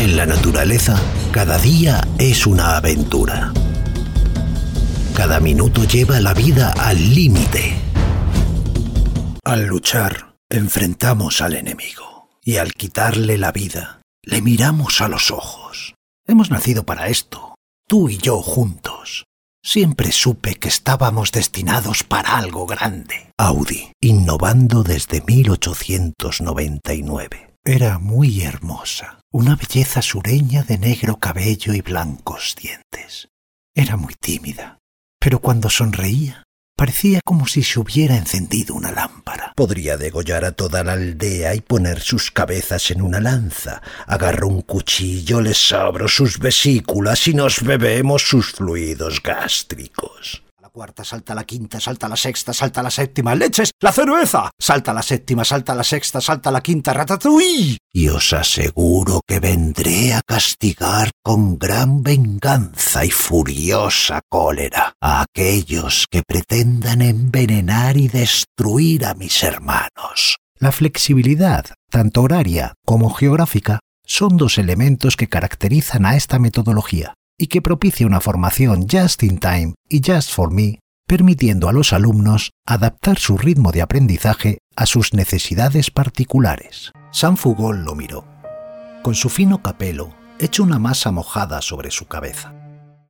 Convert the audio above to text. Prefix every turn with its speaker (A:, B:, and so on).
A: En la naturaleza, cada día es una aventura. Cada minuto lleva la vida al límite. Al luchar, enfrentamos al enemigo. Y al quitarle la vida, le miramos a los ojos. Hemos nacido para esto, tú y yo juntos. Siempre supe que estábamos destinados para algo grande. Audi, innovando desde 1899. Era muy hermosa, una belleza sureña de negro cabello y blancos dientes. Era muy tímida, pero cuando sonreía, parecía como si se hubiera encendido una lámpara. Podría degollar a toda la aldea y poner sus cabezas en una lanza. Agarro un cuchillo, les abro sus vesículas y nos bebemos sus fluidos gástricos. La cuarta, salta la quinta, salta la sexta, salta la séptima. ¡Leches! ¡La cerveza! Salta la séptima, salta la sexta, salta la quinta. ¡Ratatouille! Y os aseguro que vendré a castigar con gran venganza y furiosa cólera a aquellos que pretendan envenenar y destruir a mis hermanos. La flexibilidad, tanto horaria como geográfica, son dos elementos que caracterizan a esta metodología y que propicia una formación just in time y just for me, permitiendo a los alumnos adaptar su ritmo de aprendizaje a sus necesidades particulares. San Fugol lo miró. Con su fino capelo, hecho una masa mojada sobre su cabeza.